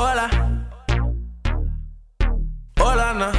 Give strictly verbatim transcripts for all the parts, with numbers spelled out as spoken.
Hola, hola, na.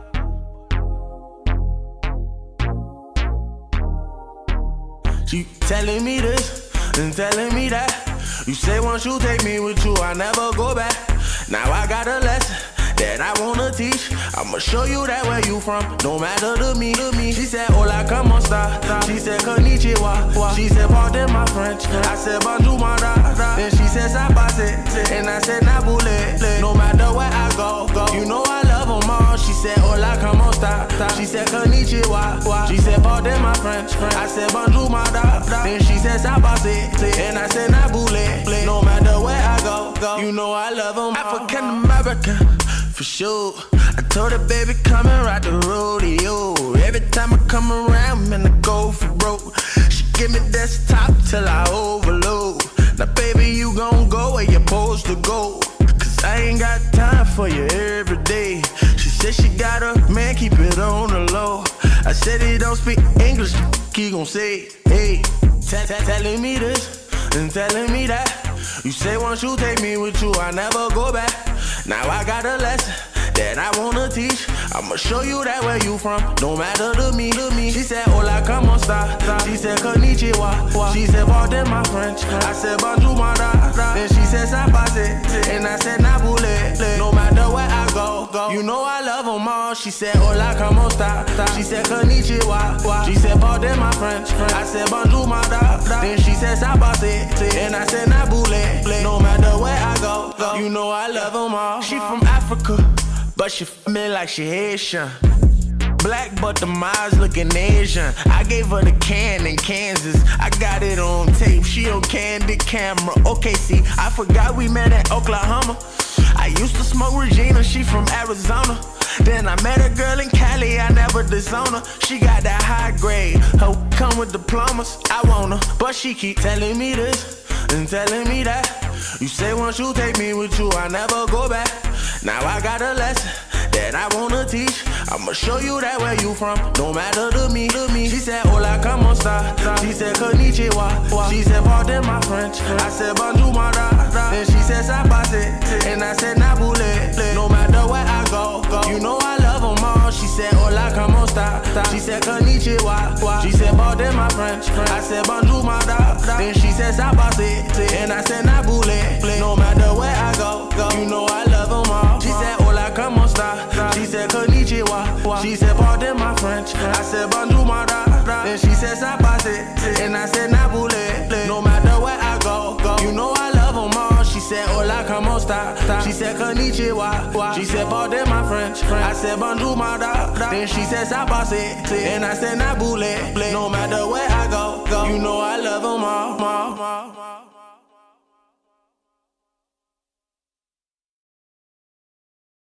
She telling me this and telling me that. You say once you take me with you, I never go back. Now I got a lesson that I wanna teach. I'ma show you that where you from, no matter to me, to me. She said, hola, como esta? She said, konnichiwa. She said, pardon my French. I said, bonjour, my da. Then she said, sabase. And I said, nabule. No matter where I go, go. You know I love them all. She said, hola, como esta? She said, konnichiwa. She said, pardon my French. I said, bonjour, my da. Then she said, sabase. And I said, nabule. No matter where I go, go. You know I love them all. African American. For sure, I told her, baby, come and ride the rodeo. Every time I come around, man, I go for broke. She give me desktop till I overload. Now, baby, you gon' go where you're supposed to go. Cause I ain't got time for you every day. She said she got a man, keep it on the low. I said he don't speak English, he gon' say, hey. Telling me this and telling me that. You say once you take me with you, I never go back. Now I got a lesson that I wanna teach. I'ma show you that where you from, no matter to me, to me. She said, hola, como esta? She said, konnichiwa. She said, pardon my French. I said, bonjour, my da. Then she said, sabase. And I said, nabule. No matter where I go, go. You know I love them all. She said, hola, como esta? She said, konnichiwa. She said, pardon my French. I said, bonjour, my da. Then she said, sabase. And I said, nabule. No matter where I go, go. You know I love them all. She from Africa, but she f me like she Haitian. Black, but the eyes looking Asian. I gave her the can in Kansas. I got it on tape. She on candid camera. Okay, see, I forgot we met in Oklahoma. I used to smoke Regina. She from Arizona. Then I met a girl in Cali. I never disown her. She got that high grade. Her come with diplomas. I want her, but she keep telling me this and telling me that. You say once you take me with you, I never go back. Now I got a lesson that I wanna teach. I'ma show you that where you from, no matter to me, to me. She said, hola, como esta? She said, konnichiwa. She said, pardon my French. I said, bonjour, my da. Then she said, sabase. And I said, nabule. No matter where I go, go. You know I love them all. She said, hola, como esta? She said, konnichiwa. She said, pardon my French. I said, bonjour, my da. Then she said, sabase. And I said, nabule. No matter where I go, go. You know I love them all. She said, hola, como esta? She said, konnichiwa. She said, pardon my French. I said, bonjour, my da. Then she said, sabase. And I said, nabule. No matter where I go, go. You know I love them all. She said, hola, como esta? She said, konnichiwa. She said, pardon my French. I said, bonjour, my da. Then she said, sabase. And I said, nabule. No